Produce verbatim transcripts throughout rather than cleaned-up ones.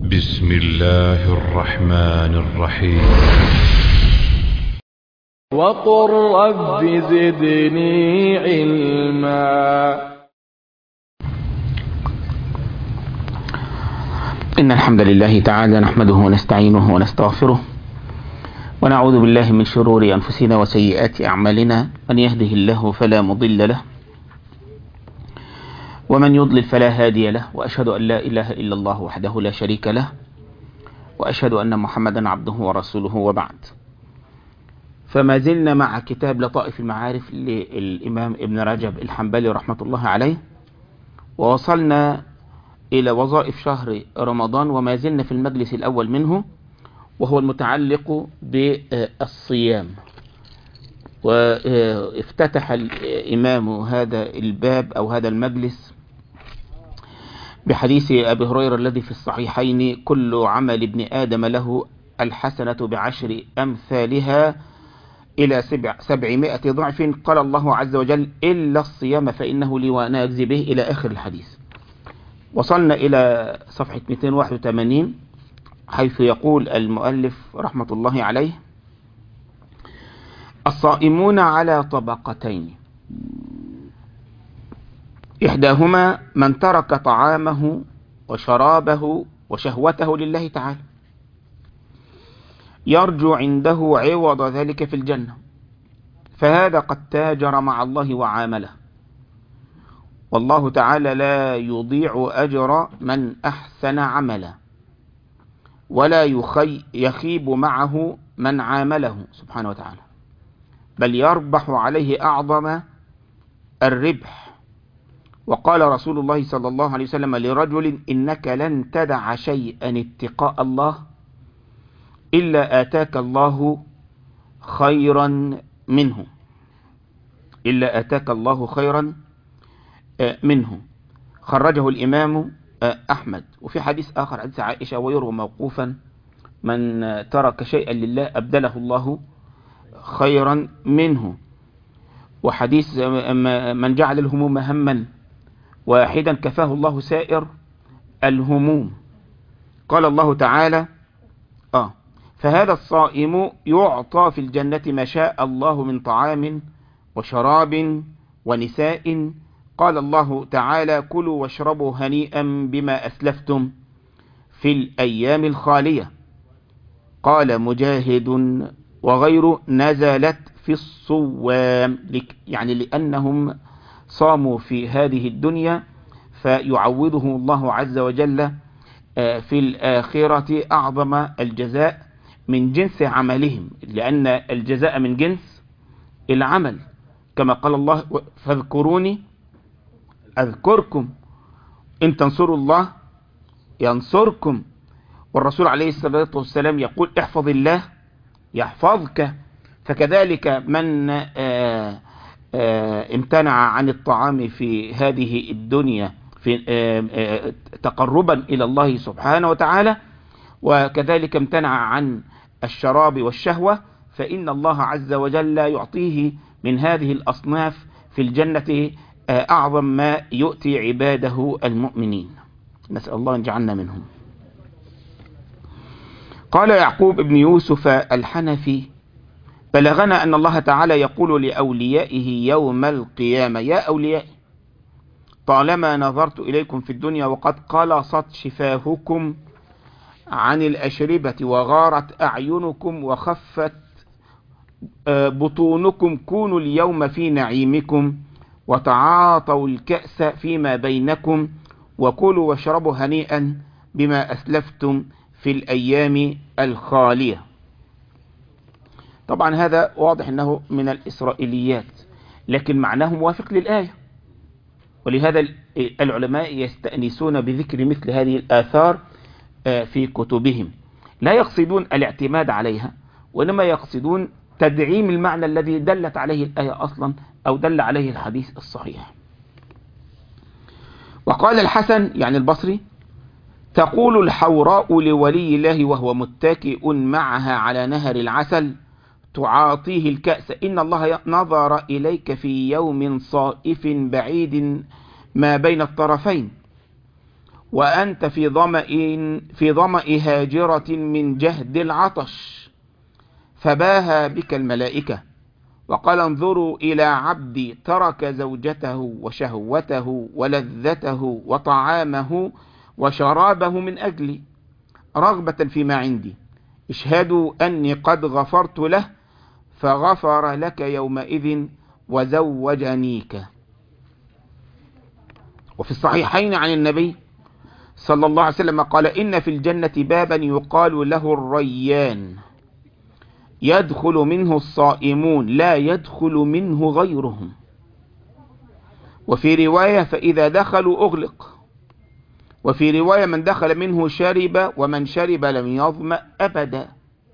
بسم الله الرحمن الرحيم. وقل رب زدني علما. إن الحمد لله تعالى نحمده ونستعينه ونستغفره ونعوذ بالله من شرور أنفسنا وسيئات أعمالنا، من يهده الله فلا مضل له ومن يضلل فلا هادي له، وأشهد أن لا إله إلا الله وحده لا شريك له، وأشهد أن محمدا عبده ورسوله، وبعد. فما زلنا مع كتاب لطائف المعارف للإمام ابن رجب الحنبلي رحمة الله عليه، ووصلنا إلى وظائف شهر رمضان، وما زلنا في المجلس الأول منه، وهو المتعلق بالصيام. وافتتح الإمام هذا الباب أو هذا المجلس بحديث أبي هريرة الذي في الصحيحين: كل عمل ابن آدم له الحسنة بعشر أمثالها إلى سبعمائة ضعف، قال الله عز وجل: إلا الصيام فإنه لي وأنا أجزي به، إلى آخر الحديث. وصلنا إلى صفحة مئتين وواحد وثمانين حيث يقول المؤلف رحمة الله عليه: الصائمون على طبقتين، إحداهما من ترك طعامه وشرابه وشهوته لله تعالى يرجو عنده عوض ذلك في الجنة، فهذا قد تاجر مع الله وعامله، والله تعالى لا يضيع أجر من أحسن عملا، ولا يخي يخيب معه من عامله سبحانه وتعالى، بل يربح عليه أعظم الربح. وقال رسول الله صلى الله عليه وسلم لرجل: إنك لن تدع شيئا اتقاء الله إلا آتاك الله خيرا منه إلا آتاك الله خيرا منه خرجه الإمام أحمد. وفي حديث آخر، حديث عائشة ويروى موقوفا: من ترك شيئا لله أبدله الله خيرا منه. وحديث من جعل الهموم هما واحدا كفاه الله سائر الهموم. قال الله تعالى: آه فهذا الصائم يعطى في الجنة ما شاء الله من طعام وشراب ونساء. قال الله تعالى: كلوا واشربوا هنيئا بما أسلفتم في الأيام الخالية. قال مجاهد وغيره: نزلت في الصوام، يعني لأنهم صاموا في هذه الدنيا فيعوضهم الله عز وجل في الآخرة أعظم الجزاء من جنس عملهم، لأن الجزاء من جنس العمل، كما قال الله: فاذكروني أذكركم إن تنصروا الله ينصركم. والرسول عليه الصلاة والسلام يقول: احفظ الله يحفظك. فكذلك من آآ آآ امتنع عن الطعام في هذه الدنيا في آآ تقربا إلى الله سبحانه وتعالى، وكذلك امتنع عن الشراب والشهوة، فإن الله عز وجل يعطيه من هذه الأصناف في الجنة أعظم ما يؤتي عباده المؤمنين، نسأل الله أن يجعلنا منهم. قال يعقوب بن يوسف الحنفي: بلغنا أن الله تعالى يقول لأوليائه يوم القيامة: يا أوليائي، طالما نظرت إليكم في الدنيا وقد قلصت شفاهكم عن الأشربة وغارت أعينكم وخفت بطونكم، كونوا اليوم في نعيمكم وتعاطوا الكأس فيما بينكم وكلوا واشربوا هنيئا بما أسلفتم في الأيام الخالية. طبعا هذا واضح أنه من الإسرائيليات، لكن معناه موافق للآية، ولهذا العلماء يستأنسون بذكر مثل هذه الآثار في كتبهم، لا يقصدون الاعتماد عليها، وإنما يقصدون تدعيم المعنى الذي دلت عليه الآية أصلا أو دل عليه الحديث الصحيح. وقال الحسن يعني البصري: تقول الحوراء لولي الله وهو متكئ معها على نهر العسل تعاطيه الكأس: إن الله نظر إليك في يوم صائف بعيد ما بين الطرفين، وأنت في ظمأ في ظمأ هاجرة من جهد العطش، فباهى بك الملائكة وقال انظروا إلى عبدي ترك زوجته وشهوته ولذته وطعامه وشرابه من أجلي رغبة فيما عندي، اشهدوا أني قد غفرت له، فغفر لك يومئذ وزوجنيك. وفي الصحيحين عن النبي صلى الله عليه وسلم قال إن في الجنة بابا يقال له الريان، يدخل منه الصائمون لا يدخل منه غيرهم. وفي رواية فإذا دخلوا أغلق. وفي رواية من دخل منه شرب ومن شرب لم يظمأ أبدا.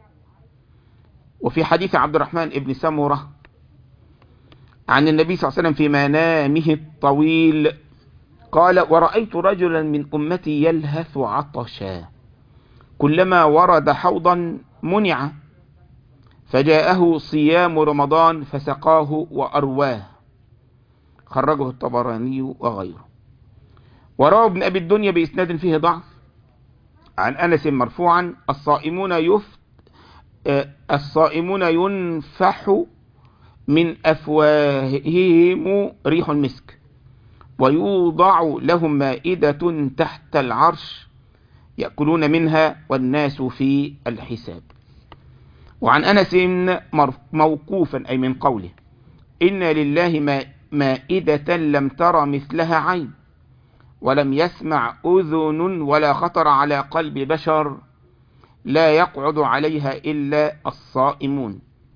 وفي حديث عبد الرحمن بن سمرة عن النبي صلى الله عليه وسلم في منامه الطويل قال ورأيت رجلا من أمتي يلهث عطشا كلما ورد حوضا منع، فجاءه صيام رمضان فسقاه وأرواه، خرجه الطبراني وغيره. وروى ابن أبي الدنيا بإسناد فيه ضعف عن أنس مرفوعا الصائمون يفت الصائمون ينفح من أفواههم ريح المسك ويوضع لهم مائدة تحت العرش يأكلون منها والناس في الحساب. وعن أنس موقوفا أي من قوله إن لله مائدة لم تر مثلها عين ولم يسمع أذن ولا خطر على قلب بشر لا يقعد عليها إلا الصائمون.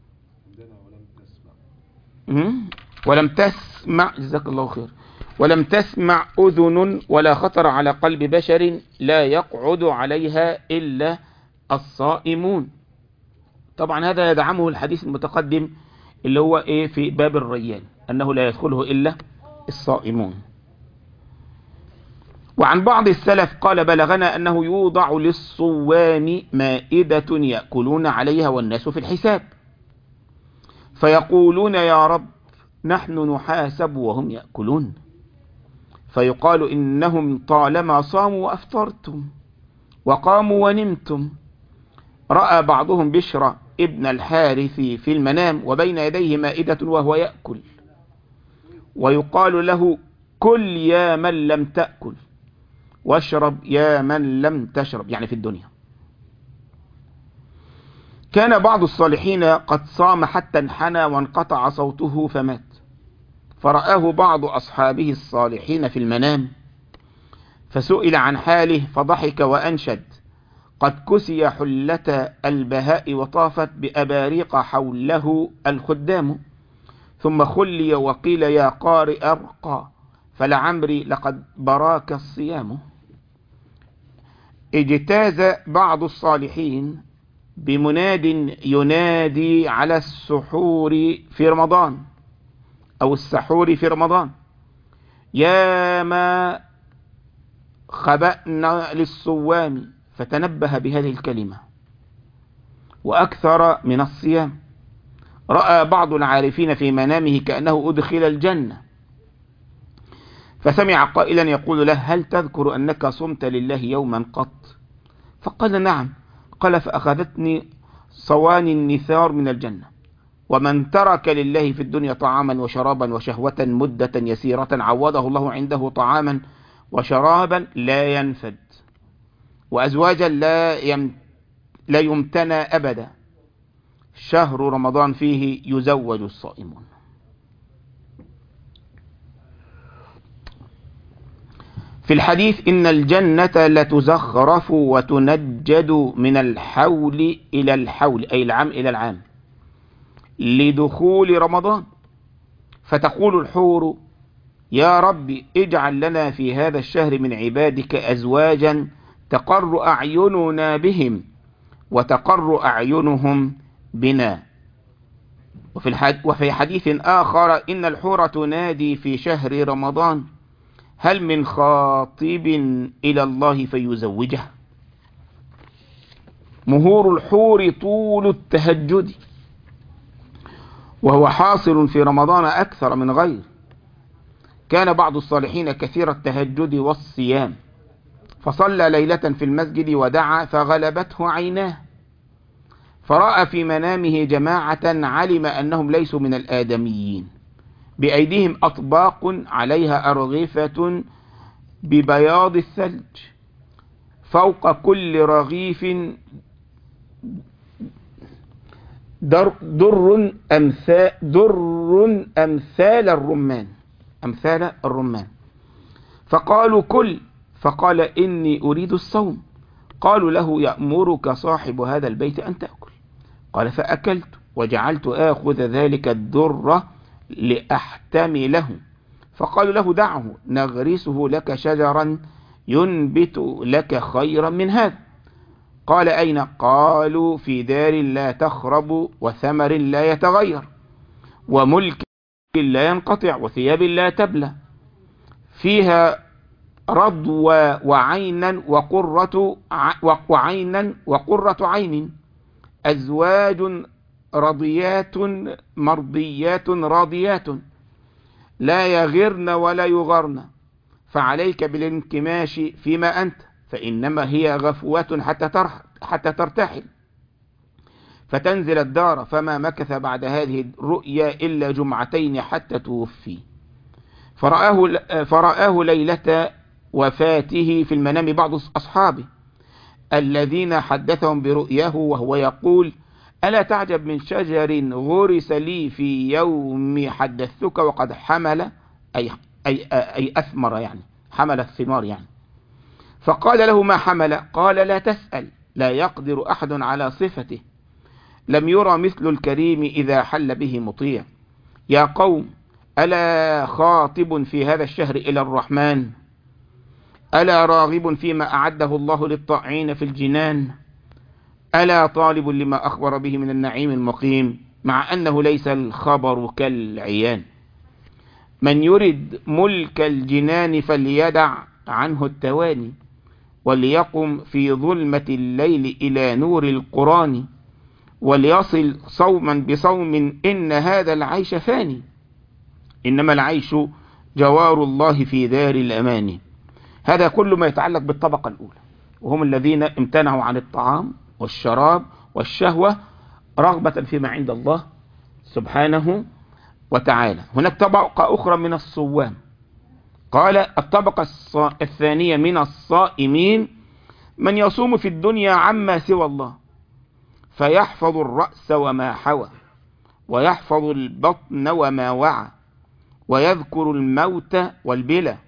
ولم تسمع جزاك الله خير ولم تسمع أذن ولا خطر على قلب بشر لا يقعد عليها إلا الصائمون. طبعا هذا يدعمه الحديث المتقدم اللي هو إيه في باب الريان أنه لا يدخله إلا الصائمون. وعن بعض السلف قال بلغنا أنه يوضع للصوام مائدة يأكلون عليها والناس في الحساب فيقولون يا رب نحن نحاسب وهم يأكلون، فيقال إنهم طالما صاموا وأفطرتم وقاموا ونمتم. رأى بعضهم بشر ابن الحارث في المنام وبين يديه مائدة وهو يأكل، ويقال له كل يا من لم تأكل واشرب يا من لم تشرب، يعني في الدنيا. كان بعض الصالحين قد صام حتى انحنى وانقطع صوته فمات، فرآه بعض أصحابه الصالحين في المنام فسئل عن حاله فضحك وأنشد قد كسي حلة البهاء وطافت بأباريق حوله الخدام، ثم خلي وقيل يا قارئ أرقى فلعمري لقد براك الصيام. اجتاز بعض الصالحين بمناد ينادي على السحور في رمضان أو السحور في رمضان يا ما خبأنا للصوام، فتنبه بهذه الكلمة وأكثر من الصيام. رأى بعض العارفين في منامه كأنه أدخل الجنة فسمع قائلا يقول له هل تذكر أنك صمت لله يوما قط؟ فقال نعم. قال فأخذتني صواني النثار من الجنة. ومن ترك لله في الدنيا طعاما وشرابا وشهوة مدة يسيرة عوضه الله عنده طعاما وشرابا لا ينفد وأزواجا لا يم لا يمتنى أبدا. شهر رمضان فيه يزوج الصائمون. في الحديث إن الجنة لتزخرف وتنجد من الحول إلى الحول أي العام إلى العام لدخول رمضان، فتقول الحور يا رب اجعل لنا في هذا الشهر من عبادك أزواجا تقر أعيننا بهم وتقر أعينهم بنا. وفي, وفي حديث آخر إن الحور تنادي في شهر رمضان هل من خاطب إلى الله فيزوجه. مهور الحور طول التهجد، وهو حاصل في رمضان أكثر من غير. كان بعض الصالحين كثير التهجد والصيام فصلى ليلة في المسجد ودعا فغلبته عيناه، فرأى في منامه جماعة علم أنهم ليسوا من الآدميين، بأيديهم أطباق عليها أرغفة ببياض الثلج، فوق كل رغيف در, در, أمثال, در أمثال الرمان أمثال الرمان فقالوا كل، فقال إني أريد الصوم. قالوا له يأمرك صاحب هذا البيت أن تأكل. قال فأكلت وجعلت آخذ ذلك الدر لأحتمله. فقالوا له دعه نغرسه لك شجرا ينبت لك خيرا من هذا. قال أين؟ قالوا في دار لا تخرب وثمر لا يتغير وملك لا ينقطع وثياب لا تبلى، فيها رضوى وعينا وقرة وعينا وقرة عين، أزواج رضيات مرضيات راضيات لا يغرن ولا يغرن، فعليك بالانكماش فيما أنت، فإنما هي غفوة حتى ترح حتى ترتحل فتنزل الدار. فما مكث بعد هذه الرؤيا إلا جمعتين حتى توفي. فرآه, فرآه ليلة وفاته في المنام بعض أصحابه الذين حدثهم برؤياه وهو يقول ألا تعجب من شجر غرس لي في يوم حدثتك وقد حمل، أي, أي, أي أثمر، يعني حمل الثمار يعني. فقال له ما حمل؟ قال لا تسأل، لا يقدر أحد على صفته، لم يرى مثل الكريم إذا حل به مطيع. يا قوم ألا خاطب في هذا الشهر إلى الرحمن؟ ألا راغب فيما أعده الله للطاعين في الجنان؟ ألا طالب لما أخبر به من النعيم المقيم، مع أنه ليس الخبر كالعيان؟ من يرد ملك الجنان فليدع عنه التواني، وليقم في ظلمة الليل إلى نور القرآن، وليصل صوما بصوم إن هذا العيش فاني، إنما العيش جوار الله في دار الأمان. هذا كل ما يتعلق بالطبقة الأولى، وهم الذين امتنعوا عن الطعام والشراب والشهوة رغبة فيما عند الله سبحانه وتعالى. هناك طبقة أخرى من الصوام، قال الطبقة الثانية من الصائمين من يصوم في الدنيا عما سوى الله فيحفظ الرأس وما حوى، ويحفظ البطن وما وعى، ويذكر الموت والبلى،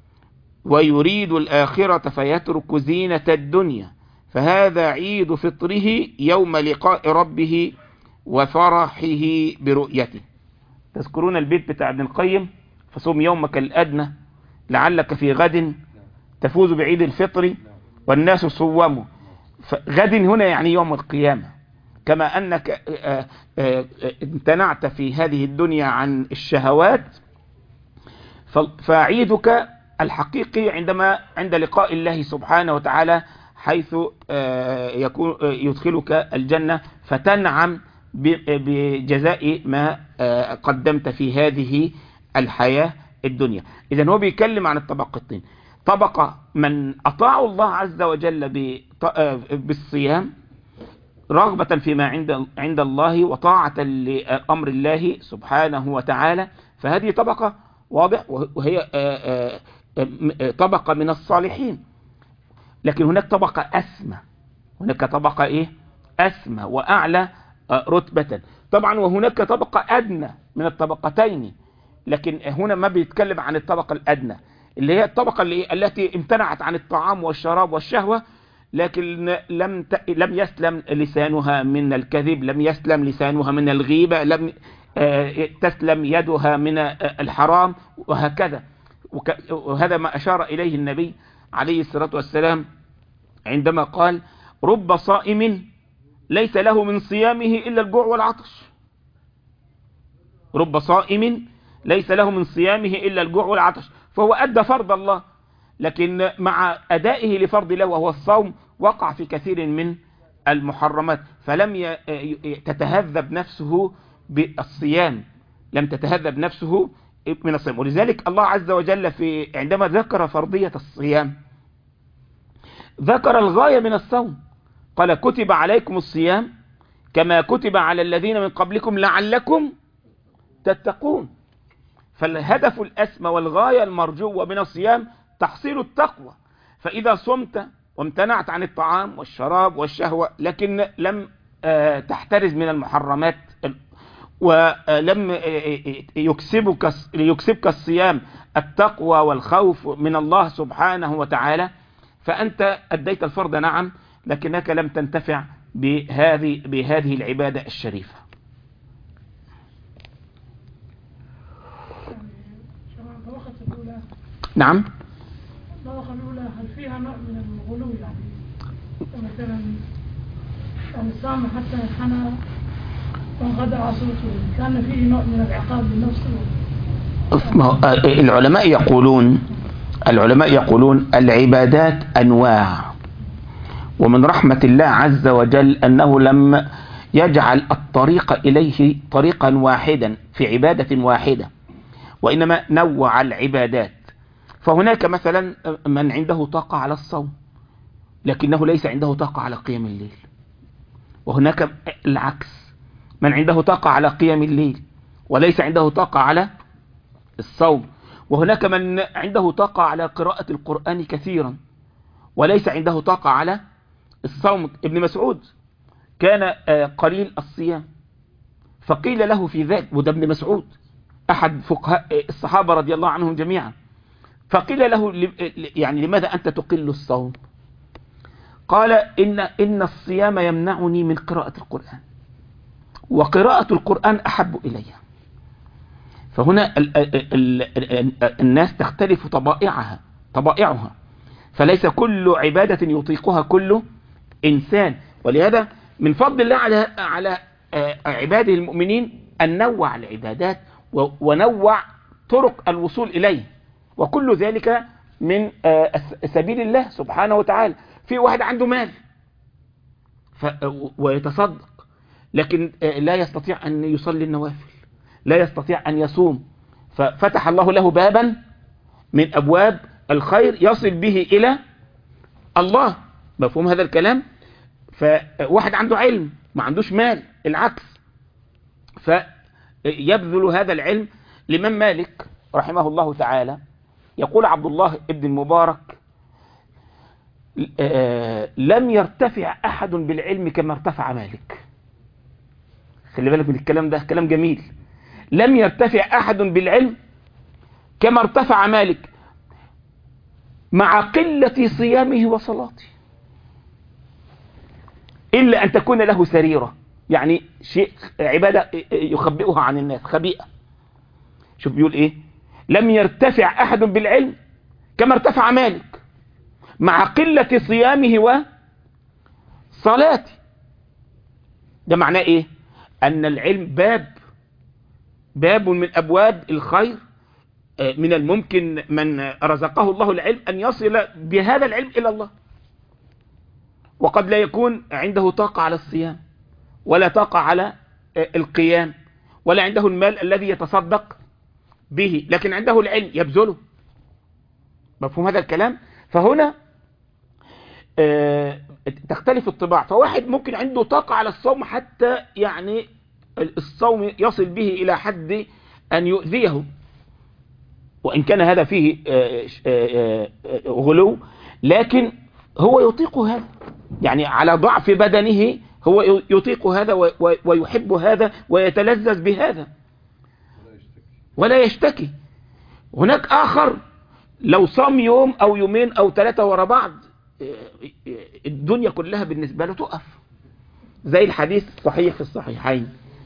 ويريد الآخرة فيترك زينة الدنيا، فهذا عيد فطره يوم لقاء ربه وفرحه برؤيته. تذكرون البيت بتاع ابن القيم؟ فصوم يومك الأدنى لعلك في غد تفوز بعيد الفطر والناس صوموا. غد هنا يعني يوم القيامة، كما أنك امتنعت في هذه الدنيا عن الشهوات، فعيدك الحقيقي عندما عند لقاء الله سبحانه وتعالى، حيث يكون يدخلك الجنة فتنعم بجزاء ما قدمت في هذه الحياة الدنيا. إذن هو بيتكلم عن الطبقتين: طبقة من أطاعوا الله عز وجل بالصيام رغبة فيما عند عند الله وطاعة لأمر الله سبحانه وتعالى، فهذه طبقة واضح، وهي طبقة من الصالحين. لكن هناك طبقة أسمى، هناك طبقة إيه؟ أسمى وأعلى رتبة طبعا، وهناك طبقة أدنى من الطبقتين، لكن هنا ما بيتكلم عن الطبقة الأدنى اللي هي الطبقة اللي التي امتنعت عن الطعام والشراب والشهوة، لكن لم لم يسلم لسانها من الكذب، لم يسلم لسانها من الغيبة، لم تسلم يدها من الحرام، وهكذا. وهذا ما أشار إليه النبي عليه الصلاة والسلام عندما قال: رب صائم ليس له من صيامه إلا الجوع والعطش. رب صائم ليس له من صيامه إلا الجوع والعطش، فهو أدى فرض الله، لكن مع أدائه لفرض الله وهو الصوم وقع في كثير من المحرمات، فلم تتهذب نفسه بالصيام، لم تتهذب نفسه من الصيام. ولذلك الله عز وجل في عندما ذكر فرضية الصيام ذكر الغاية من الصوم، قال كتب عليكم الصيام كما كتب على الذين من قبلكم لعلكم تتقون. فالهدف الأسمى والغاية المرجوة من الصيام تحصيل التقوى. فإذا صمت وامتنعت عن الطعام والشراب والشهوة لكن لم تحترز من المحرمات ولم يكسبك يكسبك الصيام التقوى والخوف من الله سبحانه وتعالى، فأنت أديت الفرض نعم، لكنك لم تنتفع بهذه بهذه العبادة الشريفة. نعم. الطبقة الأولى هل فيها نوع من الغلو؟ يعني مثلا يعني صام حتى حنى وانغدى عصوته، كان فيه نوع من العقاب للنفس؟ العلماء يقولون العلماء يقولون العبادات أنواع، ومن رحمة الله عز وجل أنه لم يجعل الطريق إليه طريقا واحدا في عبادة واحدة، وإنما نوع العبادات. فهناك مثلا من عنده طاقة على الصوم لكنه ليس عنده طاقة على قيام الليل، وهناك العكس، من عنده طاقة على قيام الليل وليس عنده طاقة على الصوم، وهناك من عنده طاقة على قراءة القرآن كثيرا وليس عنده طاقة على الصوم. ابن مسعود كان قليل الصيام، فقيل له في ذلك، وده ابن مسعود أحد فقهاء الصحابة رضي الله عنهم جميعا، فقيل له يعني لماذا أنت تقل الصوم؟ قال إن, إن الصيام يمنعني من قراءة القرآن، وقراءة القرآن أحب إلي. فهنا ال ال ال الناس تختلف طبائعها طبائعها فليس كل عبادة يطيقها كل إنسان. ولهذا من فضل الله على على عباده المؤمنين أن نوع العبادات ونوع طرق الوصول إليه، وكل ذلك من سبيل الله سبحانه وتعالى. في واحد عنده مال ويتصدق لكن لا يستطيع أن يصلي النوافل، لا يستطيع أن يصوم، ففتح الله له بابا من أبواب الخير يصل به إلى الله. مفهوم هذا الكلام؟ فواحد عنده علم ما عندوش مال، العكس، فيبذل هذا العلم. لمن مالك رحمه الله تعالى يقول عبد الله ابن المبارك لم يرتفع أحد بالعلم كما ارتفع مالك. خلي بالك من الكلام ده، كلام جميل. لم يرتفع أحد بالعلم كما ارتفع مالك مع قلة صيامه وصلاته، إلا أن تكون له سريرة، يعني شيء عبادة يخبئها عن الناس، خبيئة. شوف بيقول إيه؟ لم يرتفع أحد بالعلم كما ارتفع مالك مع قلة صيامه وصلاته. ده معناه إيه؟ أن العلم باب باب من أبواب الخير. من الممكن من رزقه الله العلم أن يصل بهذا العلم إلى الله، وقد لا يكون عنده طاقة على الصيام ولا طاقة على القيام ولا عنده المال الذي يتصدق به، لكن عنده العلم يبذله. مفهوم هذا الكلام؟ فهنا تختلف الطباع. فواحد ممكن عنده طاقة على الصوم حتى يعني الصوم يصل به إلى حد أن يؤذيه، وإن كان هذا فيه غلو، لكن هو يطيق هذا، يعني على ضعف بدنه هو يطيق هذا ويحب هذا ويتلذذ بهذا ولا يشتكي. هناك آخر لو صام يوم أو يومين أو ثلاثة وراء بعض الدنيا كلها بالنسبة له تقف، زي الحديث الصحيح في الصحيحين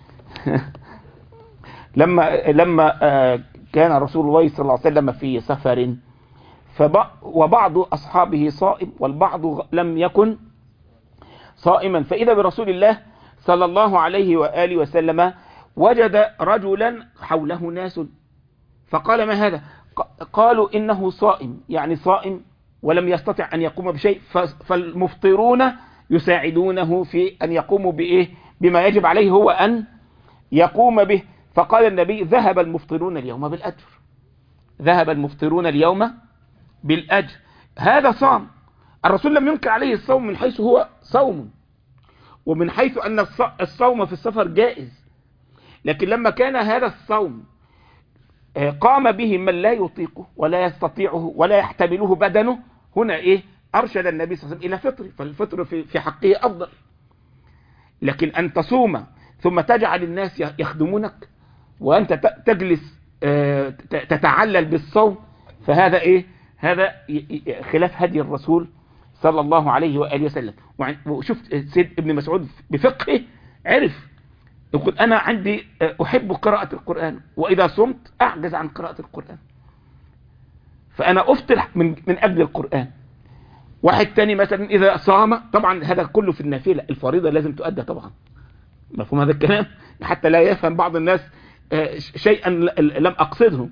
لما لما كان رسول الله صلى الله عليه وسلم في سفر وبعض أصحابه صائم والبعض لم يكن صائما، فإذا برسول الله صلى الله عليه وآله وسلم وجد رجلا حوله ناس، فقال: ما هذا؟ قالوا: إنه صائم، يعني صائم ولم يستطع أن يقوم بشيء، فالمفطرون يساعدونه في أن يقوموا بإيه؟ بما يجب عليه هو أن يقوم به. فقال النبي: ذهب المفطرون اليوم بالأجر، ذهب المفطرون اليوم بالأجر. هذا صام، الرسول لم ينكر عليه الصوم من حيث هو صوم، ومن حيث أن الصوم في السفر جائز، لكن لما كان هذا الصوم قام به من لا يطيقه ولا يستطيعه ولا يحتمله بدنه، هنا إيه؟ أرشد النبي صلى الله عليه وسلم إلى فطر، فالفطر في حقه أفضل. لكن أن تصوم ثم تجعل الناس يخدمونك وأنت تجلس تتعلل بالصوم، فهذا إيه؟ هذا خلاف هدي الرسول صلى الله عليه وآله وسلم. وشفت سيد ابن مسعود بفقهه عرف يقول أنا عندي أحب قراءة القرآن، وإذا صمت أعجز عن قراءة القرآن، فأنا أفطر من, من أجل القرآن. واحد تاني مثلا إذا صام، طبعا هذا كله في النافلة، الفريضة لازم تؤدى طبعا، مفهوم هذا الكلام؟ حتى لا يفهم بعض الناس شيئا لم أقصده.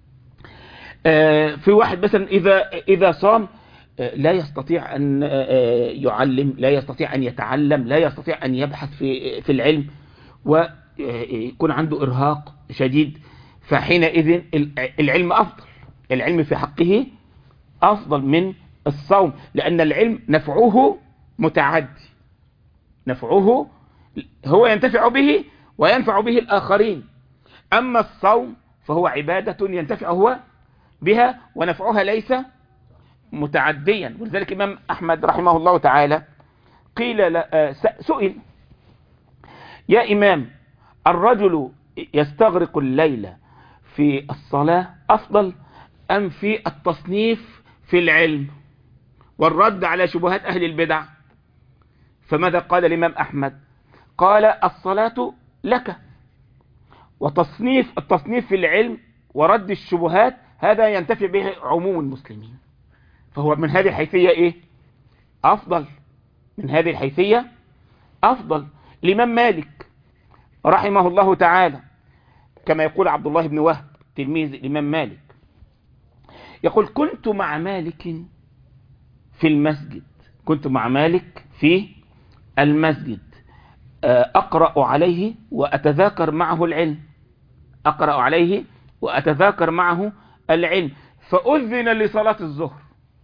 في واحد مثلا إذا, إذا صام لا يستطيع أن يعلم، لا يستطيع أن يتعلم، لا يستطيع أن يبحث في, في العلم، ويكون عنده إرهاق شديد، فحينئذ العلم أفضل، العلم في حقه أفضل من الصوم، لأن العلم نفعه متعدي، نفعه هو ينتفع به وينفع به الآخرين، أما الصوم فهو عبادة ينتفع هو بها ونفعها ليس متعديا. ولذلك الإمام أحمد رحمه الله تعالى قيل سئل: يا إمام، الرجل يستغرق الليل في الصلاة أفضل أم في التصنيف في العلم والرد على شبهات أهل البدع؟ فماذا قال الإمام أحمد؟ قال: الصلاة لك، وتصنيف التصنيف في العلم ورد الشبهات هذا ينتفع به عموم المسلمين، فهو من هذه الحيثية إيه؟ أفضل، من هذه الحيثية أفضل. الإمام مالك رحمه الله تعالى كما يقول عبد الله بن وهب تلميذ الإمام مالك، يقول: كنت مع مالك في المسجد، كنت مع مالك في المسجد أقرأ عليه وأتذاكر معه العلم، أقرأ عليه وأتذاكر معه العلم، فأذن لصلاة الظهر،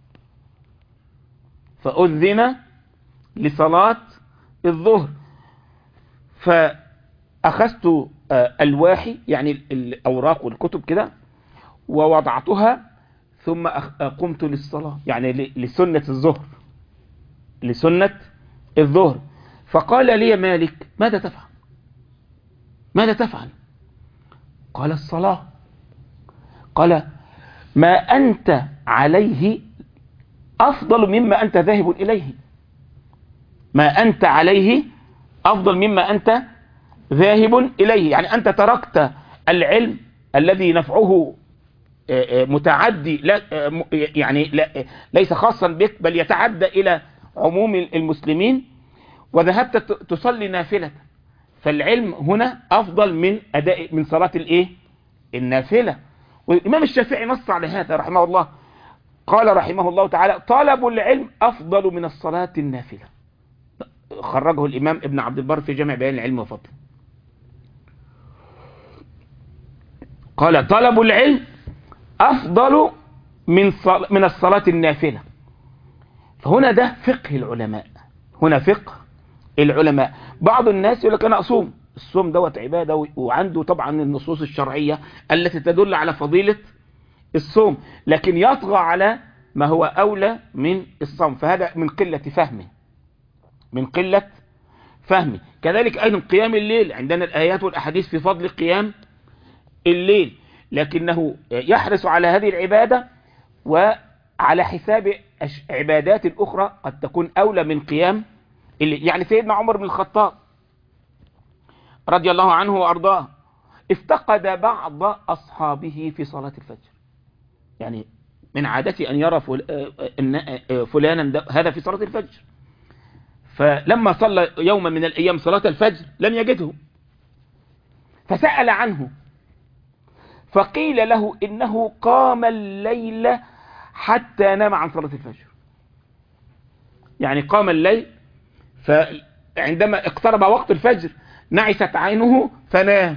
فأذن لصلاة الظهر، فأخذت الواحي يعني الأوراق والكتب كده ووضعتها، ثم قمت للصلاة، يعني لسنة الظهر، لسنة الظهر. فقال لي مالك: ماذا تفعل؟ ماذا تفعل؟ قال: الصلاة. قال: ما أنت عليه أفضل مما أنت ذاهب إليه، ما أنت عليه أفضل مما أنت ذاهب إليه، يعني أنت تركت العلم الذي نفعه متعدي، لا يعني لا ليس خاصا بك بل يتعدى إلى عموم المسلمين، وذهبت تصلي نافلة، فالعلم هنا أفضل من أداء من صلاة الإيه؟ النافلة. والإمام الشافعي نص على هذا رحمه الله، قال رحمه الله تعالى: طلب العلم أفضل من الصلاة النافلة. خرجه الإمام ابن عبد البر في جامع بيان العلم وفضله. قال: طلب العلم أفضل من من الصلاة النافلة. فهنا ده فقه العلماء، هنا فقه العلماء. بعض الناس يقول لك: أنا أصوم، الصوم دوت عبادة، وعنده طبعا النصوص الشرعية التي تدل على فضيلة الصوم، لكن يطغى على ما هو أولى من الصوم، فهذا من قلة فهمه، من قلة فهمه. كذلك أيضا قيام الليل، عندنا الآيات والأحاديث في فضل قيام الليل، لكنه يحرص على هذه العبادة وعلى حساب عبادات أخرى قد تكون أولى من قيام الليل. يعني سيدنا عمر بن الخطاب رضي الله عنه وأرضاه افتقد بعض أصحابه في صلاة الفجر، يعني من عادته أن يرى فلانا هذا في صلاة الفجر، فلما صلى يوما من الأيام صلاة الفجر لم يجده، فسأل عنه، فقيل له إنه قام الليل حتى نام عن صلاة الفجر، يعني قام الليل، فعندما اقترب وقت الفجر نعست عينه فنام،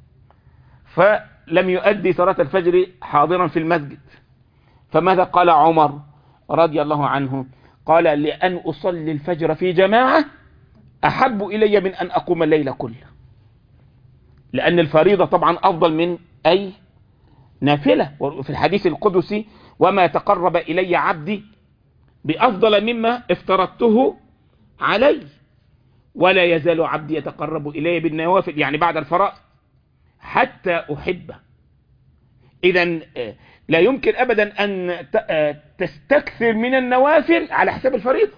فلم يؤدي صلاة الفجر حاضرا في المسجد. فماذا قال عمر رضي الله عنه؟ قال لأن أصلي الفجر في جماعة أحب إلي من أن أقوم الليل كله، لأن الفريضة طبعا أفضل من أي نافلة. وفي الحديث القدسي وما تقرب إلي عبدي بأفضل مما افترضته عليه ولا يزال عبدي يتقرب إلي بالنوافل، يعني بعد الفرائض، حتى أحبه. إذا لا يمكن أبدا أن تستكثر من النوافل على حساب الفريضة،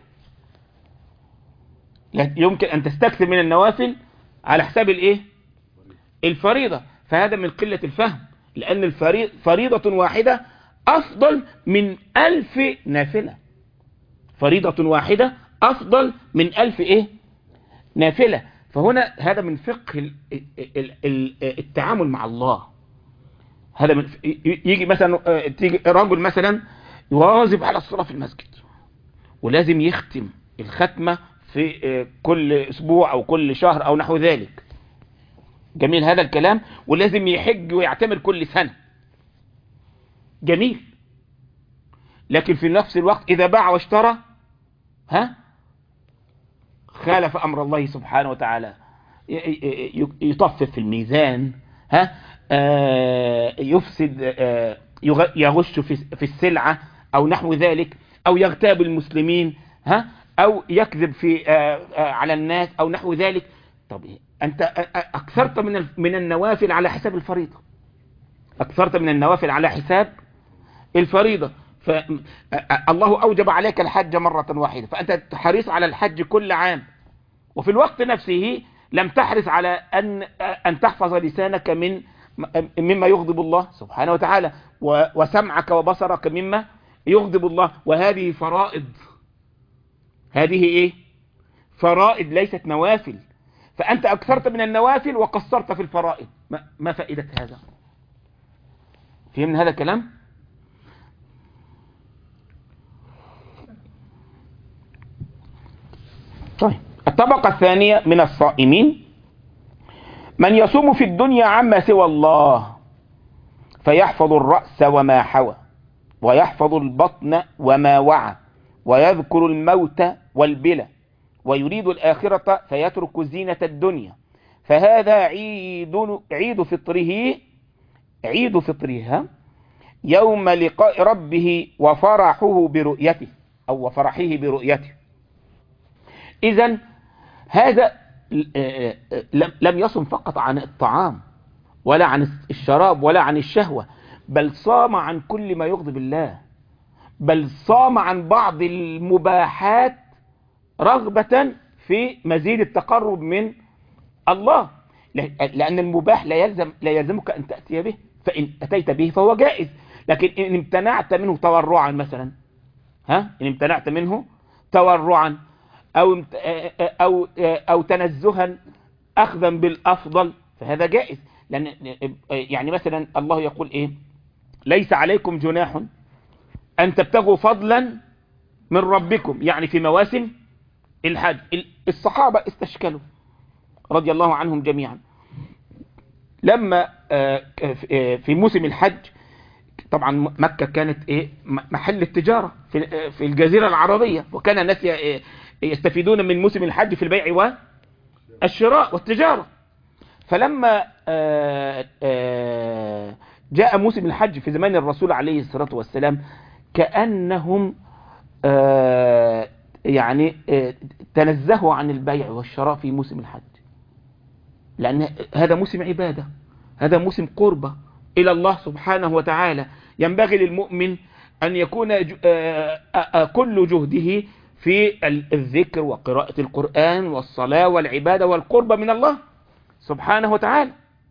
لا يمكن أن تستكثر من النوافل على حساب الإيه؟ الفريضة. فهذا من قلة الفهم، لأن الفريضة واحدة أفضل من ألف نافلة. فريضة واحدة أفضل من ألف إيه؟ نافلة. فهنا هذا من فقه التعامل مع الله. هذا من يجي مثلا تيجي رجل مثلا يواظب على الصلاة في المسجد ولازم يختم الختمة في كل أسبوع أو كل شهر أو نحو ذلك، جميل هذا الكلام، ولازم يحج ويعتمر كل سنة، جميل. لكن في نفس الوقت إذا باع واشترى ها خالف أمر الله سبحانه وتعالى، يطفف في الميزان، ها آه يفسد، آه يغش في السلعة أو نحو ذلك، أو يغتاب المسلمين، ها أو يكذب في آه آه على الناس أو نحو ذلك. طب أنت أكثرت من من النوافل على حساب الفريضة، أكثرت من النوافل على حساب الفريضة. فالله أوجب عليك الحج مرة واحدة، فأنت حريص على الحج كل عام، وفي الوقت نفسه لم تحرص على أن أن تحفظ لسانك من مما يغضب الله سبحانه وتعالى، وسمعك وبصرك مما يغضب الله. وهذه فرائض، هذه إيه؟ فرائض ليست نوافل. فأنت أكثرت من النوافل وقصرت في الفرائض. ما فائدة هذا؟ فهمنا هذا الكلام؟ طيب، الطبقة الثانية من الصائمين من يصوم في الدنيا عما سوى الله فيحفظ الرأس وما حوى، ويحفظ البطن وما وعى، ويذكر الموت والبلى، ويريد الآخرة فيترك زينة الدنيا، فهذا عيد عيد فطره عيد فطرها يوم لقاء ربه وفرحه برؤيته أو وفرحه برؤيته. إذن هذا لم يصم فقط عن الطعام ولا عن الشراب ولا عن الشهوة، بل صام عن كل ما يغضب الله، بل صام عن بعض المباحات رغبة في مزيد التقرب من الله، لأن المباح لا يلزم لا يلزمك أن تأتي به، فإن أتيت به فهو جائز. لكن إن امتنعت منه تورعا مثلا، ها إن امتنعت منه تورعا أو أو أو تنزها أخذا بالأفضل فهذا جائز. لأن يعني مثلا الله يقول إيه؟ ليس عليكم جناح أن تبتغوا فضلا من ربكم، يعني في مواسم الحج. الصحابة استشكلوا رضي الله عنهم جميعا لما في موسم الحج، طبعا مكة كانت إيه؟ محل التجارة في في الجزيرة العربية، وكان الناس يستفيدون من موسم الحج في البيع والشراء والتجارة. فلما جاء موسم الحج في زمان الرسول عليه الصلاة والسلام كأنهم يعني تنزهوا عن البيع والشراء في موسم الحج، لأن هذا موسم عبادة، هذا موسم قربة إلى الله سبحانه وتعالى. ينبغي للمؤمن أن يكون كل جهده في الذكر وقراءة القرآن والصلاة والعبادة والقربة من الله سبحانه وتعالى.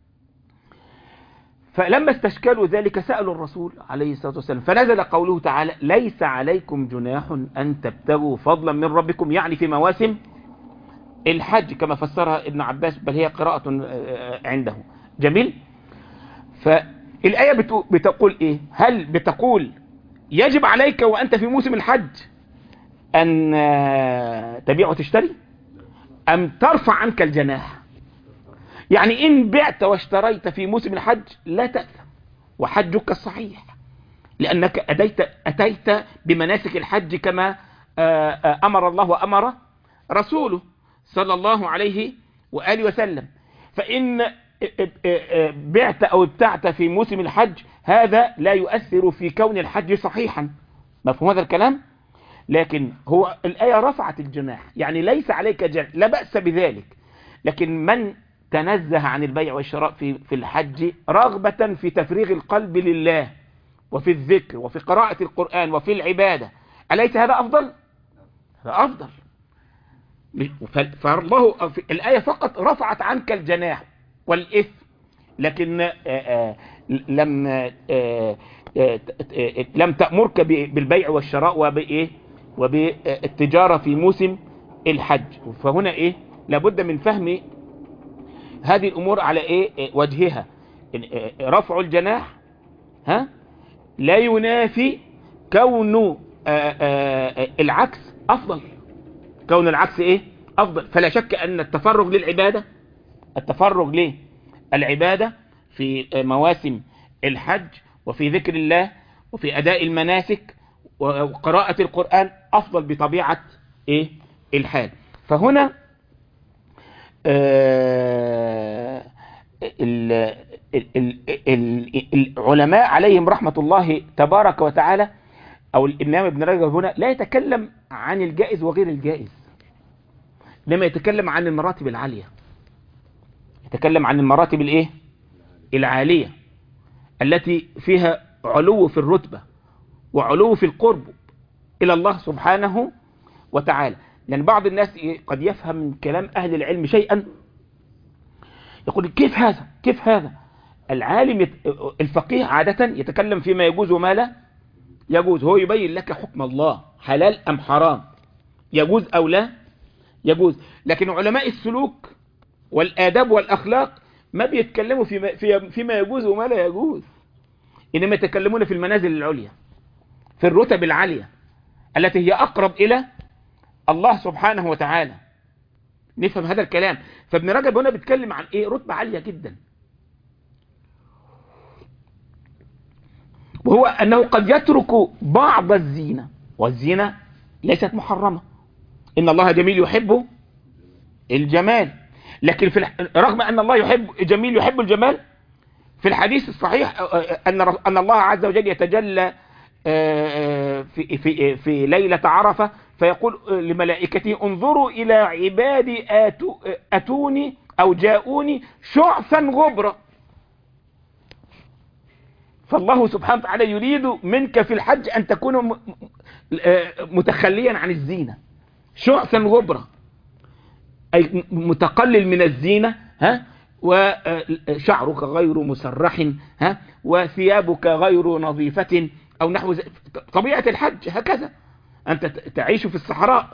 فلما استشكلوا ذلك سألوا الرسول عليه الصلاة والسلام، فنزل قوله تعالى ليس عليكم جناح أن تبتغوا فضلا من ربكم، يعني في مواسم الحج كما فسرها ابن عباس، بل هي قراءة عنده. جميل. فالآية بتقول إيه؟ هل بتقول يجب عليك وأنت في موسم الحج أن تبيع وتشتري، أم ترفع عنك الجناح؟ يعني إن بعت واشتريت في موسم الحج لا تأثم وحجك صحيح، لأنك أتيت, أتيت بمناسك الحج كما أمر الله وأمر رسوله صلى الله عليه وآله وسلم. فإن بعت أو ابتعت في موسم الحج هذا لا يؤثر في كون الحج صحيحا. مفهوم هذا الكلام؟ لكن هو الآية رفعت الجناح، يعني ليس عليك جناح، لا بأس بذلك. لكن من تنزه عن البيع والشراء في في الحج رغبة في تفريغ القلب لله وفي الذكر وفي قراءة القرآن وفي العبادة، أليس هذا أفضل؟ هذا أفضل. فالله الآية فقط رفعت عنك الجناح والإثم، لكن لم لم تأمرك بالبيع والشراء وبإيه وبالتجارة في موسم الحج. فهنا إيه لابد من فهم هذه الأمور على إيه وجهها. رفع الجناح ها لا ينافي كون العكس أفضل، كون العكس إيه أفضل. فلا شك أن التفرغ للعبادة التفرغ للعبادة في مواسم الحج وفي ذكر الله وفي أداء المناسك وقراءة القرآن أفضل بطبيعة إيه الحال. فهنا آه العلماء عليهم رحمة الله تبارك وتعالى أو الإمام ابن رجب هنا لا يتكلم عن الجائز وغير الجائز، لما يتكلم عن المراتب العالية، يتكلم عن المراتب الايه العالية التي فيها علو في الرتبة وعلو في القرب إلى الله سبحانه وتعالى. لأن بعض الناس قد يفهم من كلام أهل العلم شيئا يقول كيف هذا كيف هذا العالم الفقيه عادة يتكلم فيما يجوز وما لا يجوز، هو يبين لك حكم الله حلال أم حرام، يجوز أو لا يجوز. لكن علماء السلوك والآداب والأخلاق ما بيتكلموا فيما, فيما يجوز وما لا يجوز، إنما يتكلمون في المنازل العليا في الرتب العالية التي هي أقرب إلى الله سبحانه وتعالى. نفهم هذا الكلام. فابن رجب هنا بيتكلم عن إيه رتبة عالية جدا، وهو أنه قد يترك بعض الزينة، والزينة ليست محرمة، إن الله جميل يحب الجمال. لكن في الح... رغم أن الله يحب جميل يحب الجمال، في الحديث الصحيح أن أن الله عز وجل يتجلى في في في ليلة عرفة فيقول لملائكته انظروا إلى عبادي آتو أتوني أو جاءوني شعثا غبرا. فالله سبحانه وتعالى يريد منك في الحج أن تكون متخليا عن الزينة، شعثا غبرا أي متقلل من الزينة، ها، وشعرك غير مسرح، ها، وثيابك غير نظيفة أو نحو طبيعة الحج هكذا، أنت تعيش في الصحراء.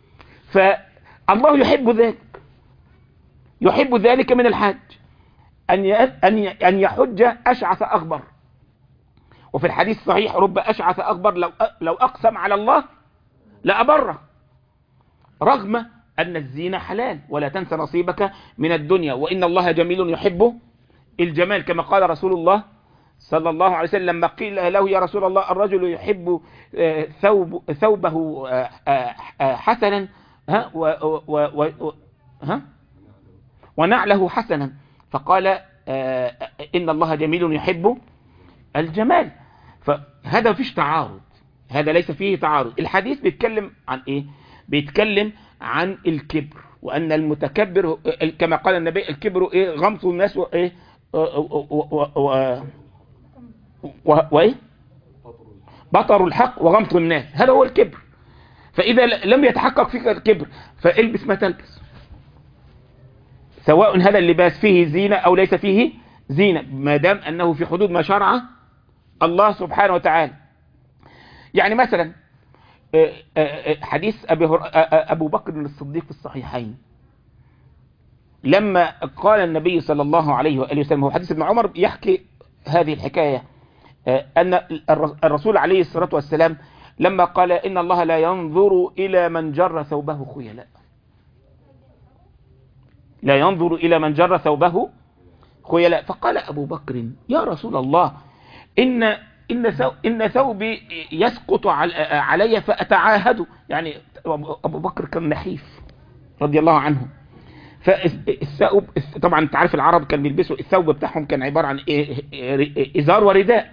فالله يحب ذلك، يحب ذلك من الحج، أن أن يحج أشعث أغبر. وفي الحديث الصحيح رب أشعث أغبر لو لو أقسم على الله لأبره، رغم أن الزينة حلال، ولا تنسى نصيبك من الدنيا وإن الله جميل يحب الجمال، كما قال رسول الله صلى الله عليه وسلم لما قيل له يا رسول الله الرجل يحب ثوب ثوبه حسنا ها و ها ونعله حسنا، فقال إن الله جميل يحب الجمال. فهذا فيش تعارض، هذا ليس فيه تعارض. الحديث بيتكلم عن إيه؟ بيتكلم عن الكبر، وأن المتكبر كما قال النبي الكبر إيه؟ غمط الناس وإيه وإيه بطر الحق وغمط الناس، هذا هو الكبر. فإذا لم يتحقق فيك الكبر فالبس ما تلبس، سواء هذا اللباس فيه زينة أو ليس فيه زينة، ما دام أنه في حدود ما شرع الله سبحانه وتعالى. يعني مثلا حديث أبو بكر الصديق في الصحيحين لما قال النبي صلى الله عليه وآله وسلم، هو حديث ابن عمر يحكي هذه الحكاية، أن الرسول عليه الصلاة والسلام لما قال إن الله لا ينظر إلى من جر ثوبه خيلاء، لا ينظر إلى من جر ثوبه خيلاء، فقال أبو بكر يا رسول الله إن إن, ثو إن ثوبي يسقط علي فأتعاهده. يعني أبو بكر كان نحيف رضي الله عنه، فالثوب طبعا انت عارف العرب كان بيلبسوا الثوب بتاعهم كان عبارة عن إزار ورداء،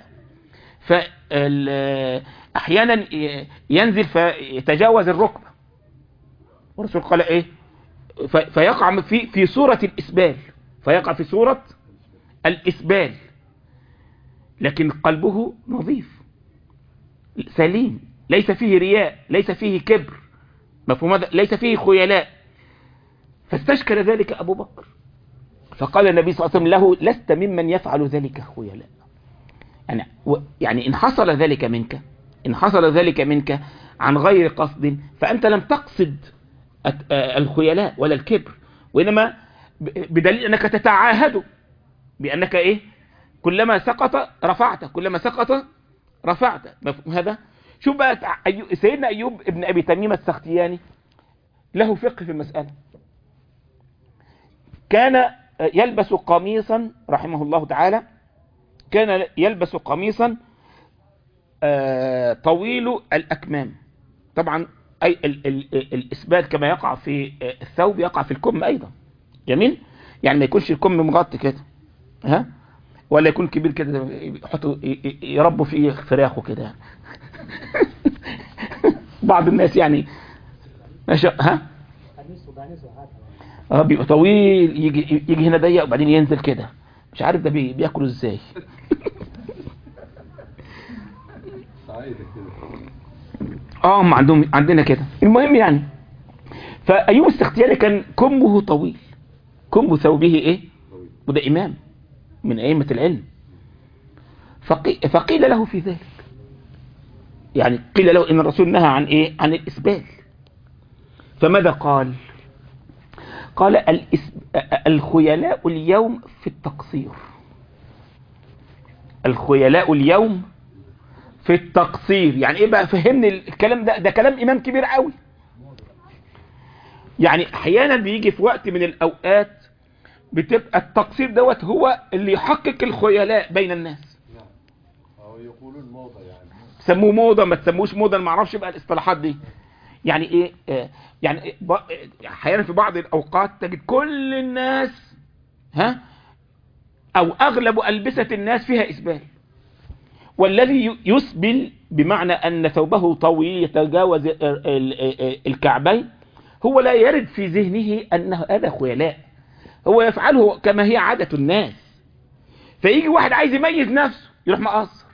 فأحيانا ينزل فيتجاوز الركبة، والرسول قال إيه فيقع في في صورة الإسبال، فيقع في صورة الإسبال، لكن قلبه نظيف سليم، ليس فيه رياء، ليس فيه كبر، مفهوم هذا؟ ليس فيه خيلاء. فاستشكل ذلك أبو بكر، فقال النبي صلى الله عليه وسلم له لست ممن يفعل ذلك خيلاء. يعني يعني إن حصل ذلك منك إن حصل ذلك منك عن غير قصد فأنت لم تقصد الخيلاء ولا الكبر، وإنما بدليل أنك تتعاهد بأنك إيه كلما سقط رفعت، كلما سقط رفعت. مفهوم هذا؟ شوف بقى سيدنا أيوب ابن أبي تميم السختياني له فقه في المسألة. كان يلبس قميصا رحمه الله تعالى، كان يلبس قميصا طويل الأكمام. طبعا أي ال ال الإسبال كما يقع في الثوب يقع في الكم أيضا. جميل؟ يعني ما يكونش الكم مغطي كده، ها؟ ولا يكون كبير كده يحطوا يربوا فيه فراخ وكده يعني. بعض الناس يعني ها اه بيبقى طويل، يجي يجي هنا ضيق وبعدين ينزل كده، مش عارف ده بي بياكلوا ازاي. اه هم عندهم عندنا كده. المهم يعني فأيوب السختياني كان كمه طويل، كم ثوبه ايه، وده امام من ائمة العلم. فقي فقيل له في ذلك، يعني قيل له ان الرسول نهى عن ايه، عن الاسبال. فماذا قال؟ قال الخيلاء اليوم في التقصير، الخيلاء اليوم في التقصير. يعني ايه بقى؟ فهمني الكلام ده، ده كلام امام كبير قوي. يعني احيانا بيجي في وقت من الاوقات بتبقى التقصير دوت هو اللي يحقق الخيلاء بين الناس. او يقولون موضة، يعني سموه موضة ما تسموش موضة، ما اعرفش بقى الاصطلاحات دي. يعني ايه آه يعني احيانا في بعض الاوقات تجد كل الناس ها او اغلب البسة الناس فيها اسبال، والذي يسبل بمعنى ان ثوبه طويل يتجاوز الكعبين هو لا يرد في ذهنه انه هذا خيلاء، هو يفعله كما هي عادة الناس. فيجي واحد عايز يميز نفسه يروح مقصر،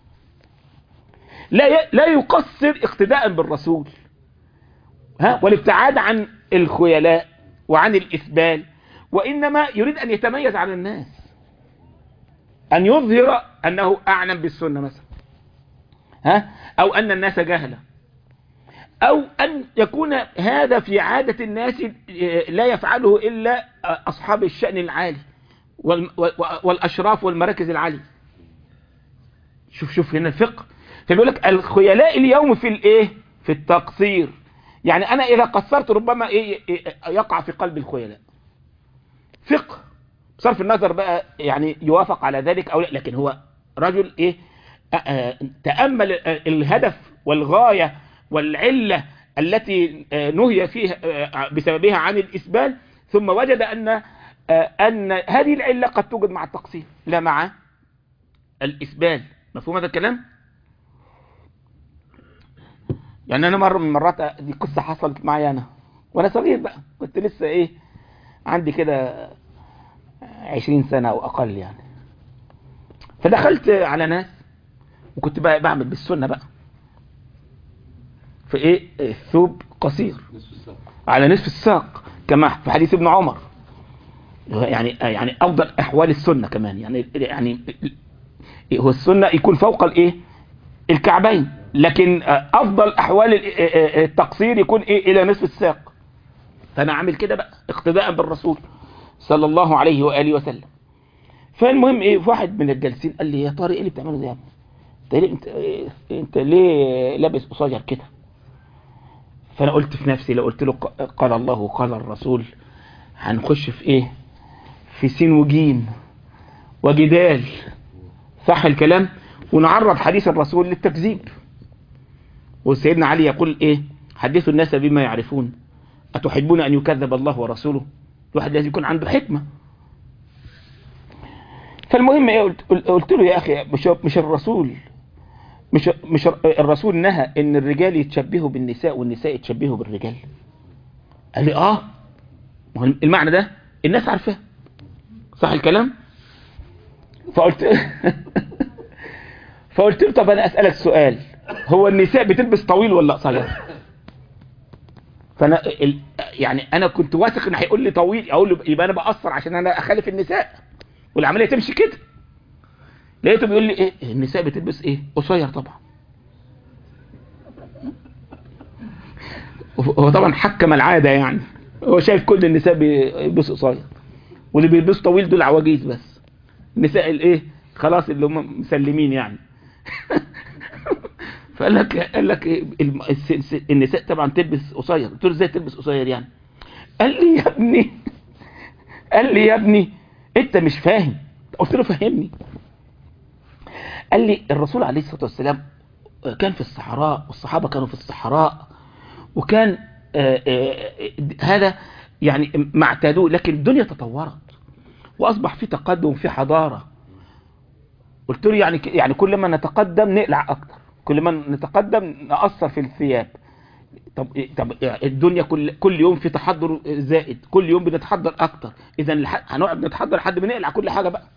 لا ي... لا يقصر اقتداء بالرسول ها والابتعاد عن الخيلاء وعن الإسبال، وإنما يريد أن يتميز عن الناس، أن يظهر أنه أعلم بالسنة مثلا، ها أو أن الناس جهلة، أو أن يكون هذا في عادة الناس لا يفعله إلا أصحاب الشأن العالي والأشراف والمراكز العالية. شوف شوف هنا الفقه. فبيقول لك الخيلاء اليوم في الإيه؟ في التقصير. يعني أنا إذا قصرت ربما إيه يقع في قلب الخيلاء. فقه بصرف النظر بقى يعني يوافق على ذلك أو لا، لكن هو رجل إيه تأمل الهدف والغاية والعلة التي نهي فيها بسببها عن الإسبال، ثم وجد أن أن هذه العلة قد توجد مع التقصير لا مع الإسبال. مفهوم هذا الكلام؟ يعني أنا مرة من مرات دي قصة حصلت معي أنا وأنا صغير بقى، كنت لسه إيه عندي كده عشرين سنة أو أقل يعني. فدخلت على ناس وكنت بقى بعمل بالسنة بقى في ايه الثوب قصير على نصف الساق كما في حديث ابن عمر، يعني يعني افضل احوال السنة كمان، يعني يعني هو السنة يكون فوق الايه الكعبين، لكن افضل احوال التقصير يكون ايه الى نصف الساق. فانا عامل كده بقى اقتداء بالرسول صلى الله عليه واله وسلم. فالمهم ايه واحد من الجالسين قال لي يا طارق ايه اللي بتعمله ده يا ابني؟ انت ليه انت, انت ليه لابس قصير كده؟ فانا قلت في نفسي لو قلت له قال الله وقال الرسول هنخش في ايه في سين وجيم وجدال، صح الكلام؟ ونعرض حديث الرسول للتكذيب. وسيدنا علي يقول ايه؟ حدثوا الناس بما يعرفون أتحبون أن يكذب الله ورسوله. الواحد لازم يكون عنده حكمة. فالمهم ايه، قلت, قلت له يا اخي مش, مش الرسول مش, مش الرسول نهى ان الرجال يتشبهوا بالنساء والنساء يتشبهوا بالرجال؟ قال لي اه، المعنى ده الناس عارفاه، صح الكلام؟ فقلت فقلت له طب انا اسالك سؤال، هو النساء بتلبس طويل ولا قصير؟ فانا ال... يعني انا كنت واثق ان هيقول لي طويل، اقول له يبقى انا بقصر عشان انا اخالف النساء والعمليه تمشي كده. لقيته بيقول لي ايه النساء بتلبس ايه؟ قصير طبعا. هو طبعا حكم العاده، يعني هو شايف كل النساء بيلبسوا قصير، واللي بيلبسوا طويل دول عواجيز بس. النساء الايه خلاص اللي هم مسلمين يعني. فقال لك قال لك إيه النساء طبعا تلبس قصير. قلت له ازاي تلبس قصير يعني؟ قال لي يا ابني قال لي يا ابني انت مش فاهم. قلت له فهمني. قال لي الرسول عليه الصلاه والسلام كان في الصحراء والصحابه كانوا في الصحراء، وكان آآ آآ هذا يعني ما اعتادوه، لكن الدنيا تطورت واصبح في تقدم في حضاره. قلت له يعني يعني كل ما نتقدم نقلع اكتر، كل ما نتقدم نقصر في الثياب. طب طب الدنيا كل كل يوم في تحضر زائد، كل يوم بنتحضر اكتر، اذا هنقعد نتحضر لحد ما نقلع كل حاجه بقى.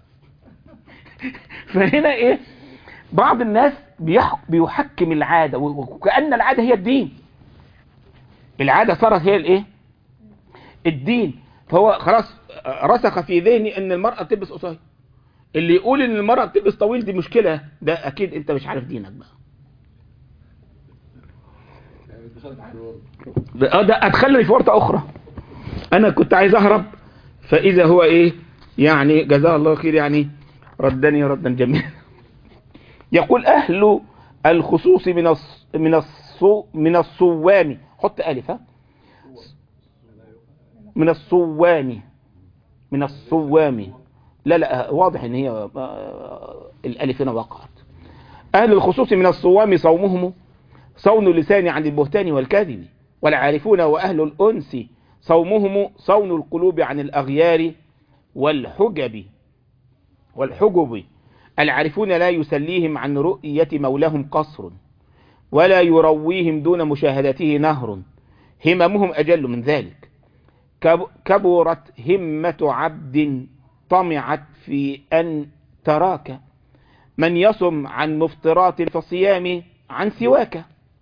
فهنا ايه، بعض الناس بيحكم العاده وكأن العاده هي الدين. العاده صارت هي الايه؟ الدين. فهو خلاص رسخ في ذهني ان المراه بتلبس قصير. اللي يقول ان المراه بتلبس طويل دي مشكله، ده اكيد انت مش عارف دينك بقى. اه ده ادخلني في ورطه اخرى. انا كنت عايز اهرب، فاذا هو ايه يعني جزاه الله خير، يعني ردني ردا جميلا. يقول اهل الخصوص من الص... من الصو... من الصوام، حط الف ها، من الصوام من الصوام لا لا واضح ان هي الالف هنا وقعت. اهل الخصوص من الصوام صومهم صون اللسان عن البهتان والكذب، والعارفون واهل الانس صومهم صون القلوب عن الاغيار والحجب والحجب. العارفون لا يسليهم عن رؤية مولاهم قصر، ولا يرويهم دون مشاهدته نهر، هممهم أجل من ذلك. كبرت همة عبد طمعت في أن تراك، من يصم عن مفطرات فصيام عن سواك.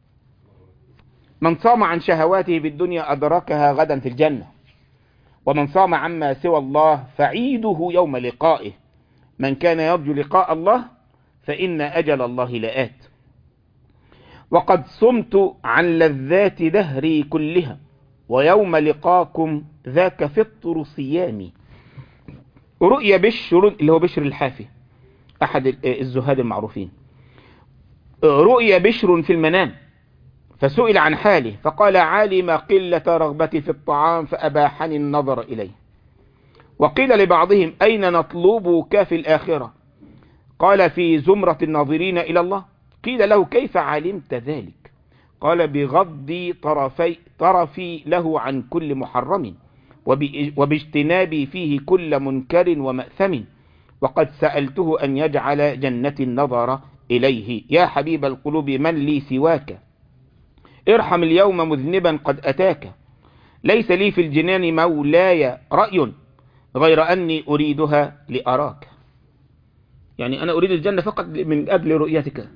من صام عن شهواته في الدنيا أدركها غدا في الجنة، ومن صام عما سوى الله فعيده يوم لقائه. من كان يرجو لقاء الله فإن أجل الله لآت. وقد صمت عن لذات دهري كلها، ويوم لقاكم ذاك فطر صيامي. رؤيا بشر اللي هو بشر الحافي أحد الزهاد المعروفين، رؤيا بشر في المنام فسئل عن حاله فقال عالم قلة رغبتي في الطعام فأباحني النظر إليه. وقيل لبعضهم أين نطلبك في الآخرة؟ قال في زمرة الناظرين إلى الله. قيل له كيف علمت ذلك؟ قال بغض طرفي, طرفي له عن كل محرم، وباجتنابي فيه كل منكر ومأثم، وقد سألته أن يجعل جنة النظر إليه. يا حبيب القلوب من لي سواك؟ ارحم اليوم مذنبا قد أتاك. ليس لي في الجنان مولاي رأي غير أني أريدها لأراك. يعني أنا أريد الجنة فقط من أجل رؤيتك.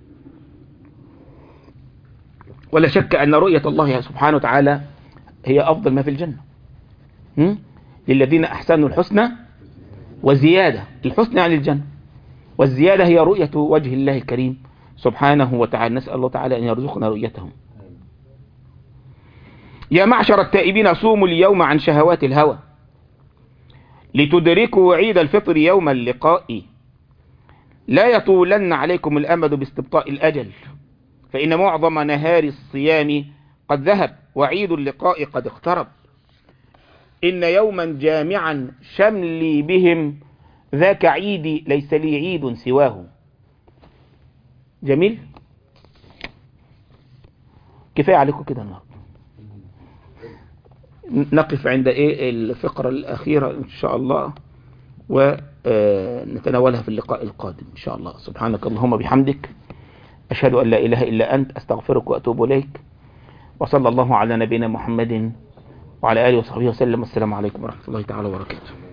ولا شك أن رؤية الله سبحانه وتعالى هي أفضل ما في الجنة. هم؟ للذين أحسنوا الحسنى وزيادة. الحسنى عن الجنة، والزيادة هي رؤية وجه الله الكريم سبحانه وتعالى. نسأل الله تعالى أن يرزقنا رؤيتهم. يا معشر التائبين صوموا اليوم عن شهوات الهوى، لتدركوا عيد الفطر يوم اللقاء. لا يطولن عليكم الأمد باستبطاء الأجل، فإن معظم نهار الصيام قد ذهب، وعيد اللقاء قد اقترب. إن يوما جامعا شملي بهم ذاك عيدي، ليس لي عيد سواه. جميل. كفاية عليكم كده النهارده، نقف عند ايه الفقرة الأخيرة إن شاء الله، ونتناولها في اللقاء القادم إن شاء الله. سبحانك اللهم بحمدك، أشهد أن لا إله إلا أنت، أستغفرك وأتوب إليك، وصلى الله على نبينا محمد وعلى آله وصحبه وسلم. السلام عليكم ورحمة الله تعالى وبركاته.